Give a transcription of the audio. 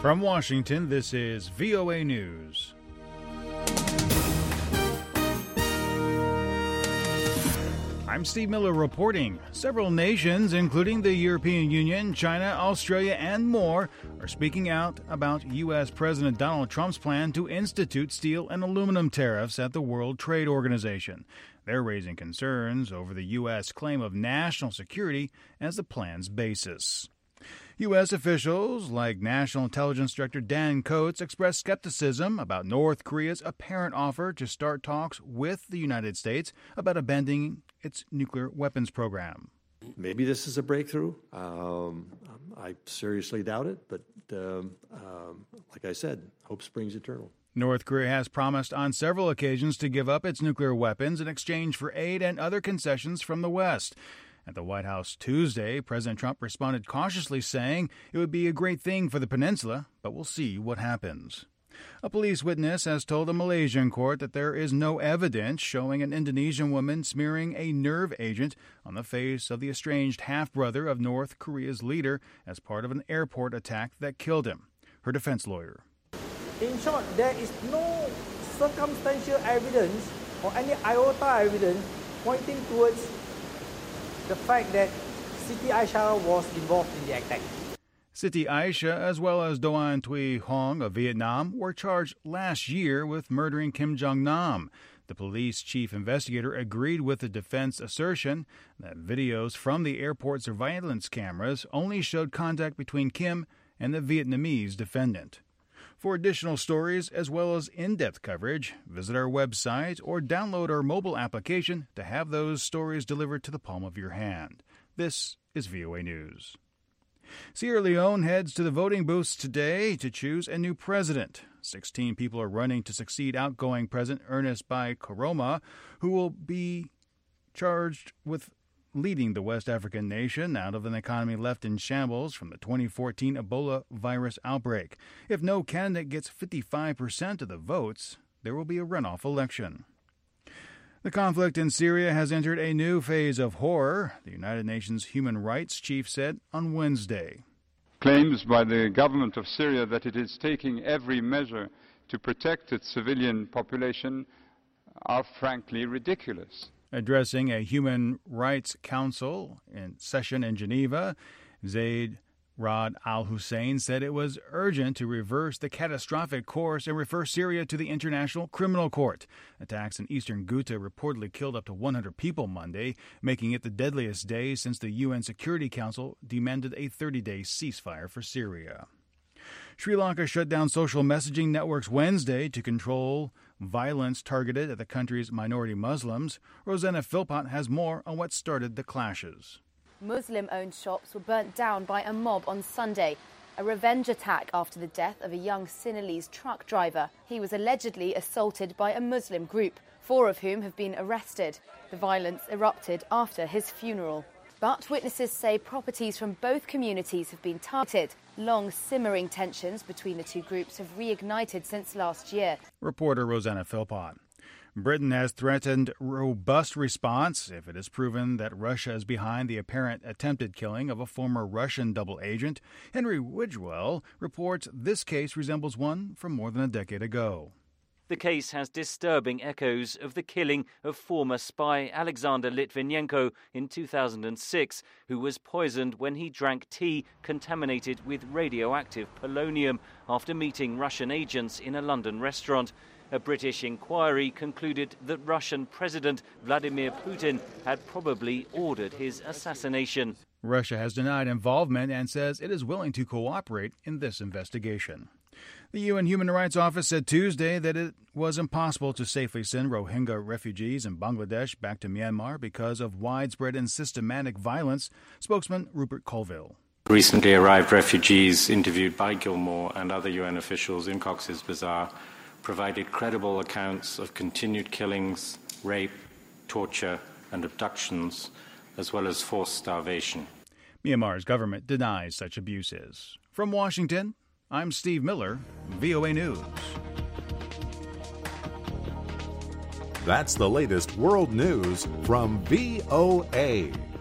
From Washington, this is VOA News. I'm Steve Miller reporting. Several nations, including the European Union, China, Australia, and more, are speaking out about U.S. President Donald Trump's plan to institute steel and aluminum tariffs at the World Trade Organization. They're raising concerns over the U.S. claim of national security as the plan's basis. U.S. officials, like National Intelligence Director Dan Coats, expressed skepticism about North Korea's apparent offer to start talks with the United States about abandoning its nuclear weapons program. Maybe this is a breakthrough. I seriously doubt it, but like I said, hope springs eternal. North Korea has promised on several occasions to give up its nuclear weapons in exchange for aid and other concessions from the West. At the White House Tuesday, President Trump responded cautiously, saying it would be a great thing for the peninsula, but we'll see what happens. A police witness has told a Malaysian court that there is no evidence showing an Indonesian woman smearing a nerve agent on the face of the estranged half-brother of North Korea's leader as part of an airport attack that killed him. Her defense lawyer. In short, there is no circumstantial evidence or any iota evidence pointing towards the fact that Siti Aisha was involved in the attack. Siti Aisha, as well as Doan Thuy Hong of Vietnam, were charged last year with murdering Kim Jong-nam. The police chief investigator agreed with the defense assertion that videos from the airport surveillance cameras only showed contact between Kim and the Vietnamese defendant. For additional stories as well as in-depth coverage, visit our website or download our mobile application to have those stories delivered to the palm of your hand. This is VOA News. Sierra Leone heads to the voting booths today to choose a new president. 16 people are running to succeed outgoing President Ernest Bai Koroma, who will be charged with leading the West African nation out of an economy left in shambles from the 2014 Ebola virus outbreak. If no candidate gets 55% of the votes, there will be a runoff election. The conflict in Syria has entered a new phase of horror, the United Nations Human Rights Chief said on Wednesday. Claims by the government of Syria that it is taking every measure to protect its civilian population are frankly ridiculous. Addressing a Human Rights Council in session in Geneva, Zaid Rad al-Hussein said it was urgent to reverse the catastrophic course and refer Syria to the International Criminal Court. Attacks in eastern Ghouta reportedly killed up to 100 people Monday, making it the deadliest day since the UN Security Council demanded a 30-day ceasefire for Syria. Sri Lanka shut down social messaging networks Wednesday to control violence targeted at the country's minority Muslims. Rosanna Philpott has more on what started the clashes. Muslim-owned shops were burnt down by a mob on Sunday, a revenge attack after the death of a young Sinhalese truck driver. He was allegedly assaulted by a Muslim group, 4 of whom have been arrested. The violence erupted after his funeral. But witnesses say properties from both communities have been targeted. Long simmering tensions between the two groups have reignited since last year. Reporter Rosanna Philpott. Britain has threatened robust response if it is proven that Russia is behind the apparent attempted killing of a former Russian double agent. Henry Widgwell reports this case resembles one from more than a decade ago. The case has disturbing echoes of the killing of former spy Alexander Litvinenko in 2006, who was poisoned when he drank tea contaminated with radioactive polonium after meeting Russian agents in a London restaurant. A British inquiry concluded that Russian President Vladimir Putin had probably ordered his assassination. Russia has denied involvement and says it is willing to cooperate in this investigation. The UN Human Rights Office said Tuesday that it was impossible to safely send Rohingya refugees in Bangladesh back to Myanmar because of widespread and systematic violence. Spokesman Rupert Colville. Recently arrived refugees interviewed by Gilmore and other UN officials in Cox's Bazar provided credible accounts of continued killings, rape, torture, and abductions, as well as forced starvation. Myanmar's government denies such abuses. From Washington, I'm Steve Miller, VOA News. That's the latest world news from VOA.